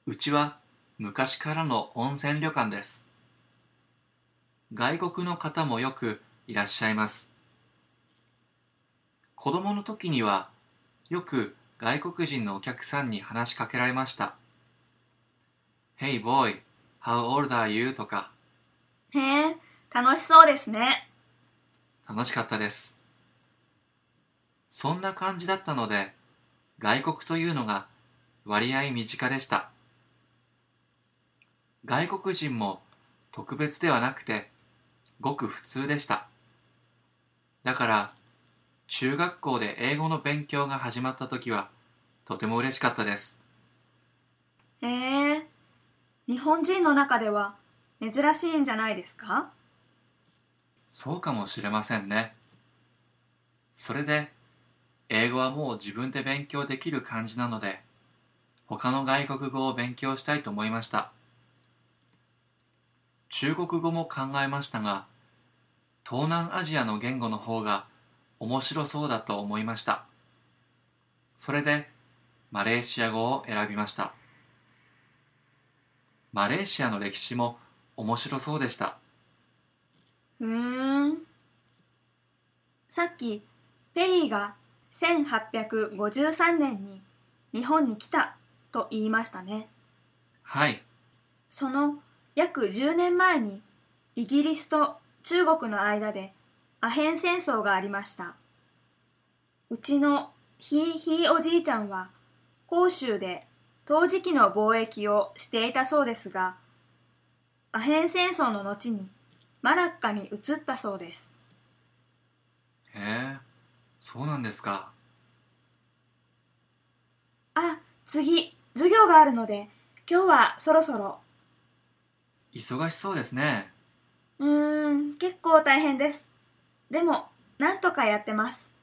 うちは昔からの温泉旅館です。外国の方もよくいらっしゃいます。子供の時にはよく外国人のお客さんに話しかけられました。Hey boy, how old are you? とか。 へえ、楽しそうですね。 楽しかったです。そんな感じだったので、外国というのが割合身近でした。外国人も特別ではなくて、ごく普通でした。だから、中学校で英語の勉強が始まった時は、とても嬉しかったです。 へえ、日本人の中では珍しいんじゃないですか？ そうかもしれませんね。それで、英語はもう自分で勉強できる感じなので、他の外国語を勉強したいと思いました。中国語も考えましたが、東南アジアの言語の方が面白そうだと思いました。それで、マレーシア語を選びました。マレーシアの歴史も面白そうでした。 ふーん。さっき、ペリーが1853年に日本に来たと言いましたね。 はい、 その約10年前にイギリスと中国の間でアヘン戦争がありました。うちのひいおじいちゃんは広州で陶磁器の貿易をしていたそうですが、アヘン戦争の後にマラッカに移ったそうです。 へえ、そうなんですか。 あ、次、授業があるので、今日はそろそろ。 忙しそうですね。 結構大変です。でも、なんとかやってます。